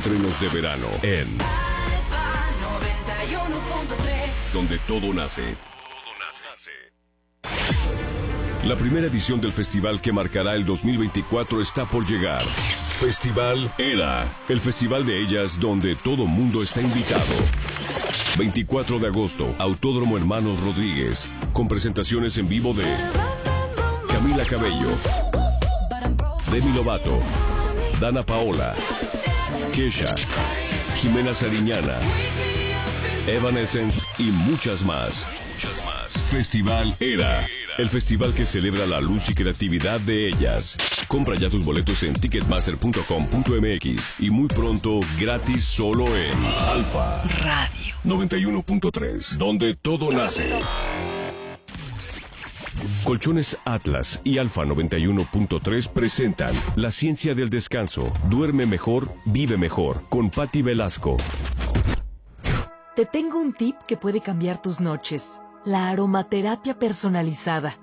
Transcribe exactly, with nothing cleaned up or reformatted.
estrenos de verano en Alfa noventa y uno punto tres. Donde todo nace. La primera edición del festival que marcará el dos mil veinticuatro está por llegar. Festival Era, el festival de ellas donde todo mundo está invitado. veinticuatro de agosto, Autódromo Hermanos Rodríguez, con presentaciones en vivo de Camila Cabello, Demi Lovato, Dana Paola, Kesha, Jimena Sariñana, Evanescence y muchas más. Muchas más. Festival Era, el festival que celebra la luz y creatividad de ellas. Compra ya tus boletos en ticketmaster punto com punto m x y muy pronto gratis solo en Alfa Radio noventa y uno punto tres, donde todo nace. Colchones Atlas y Alfa noventa y uno punto tres presentan La ciencia del descanso. Duerme mejor, vive mejor, con Patti Velasco. Te tengo un tip que puede cambiar tus noches. La aromaterapia personalizada.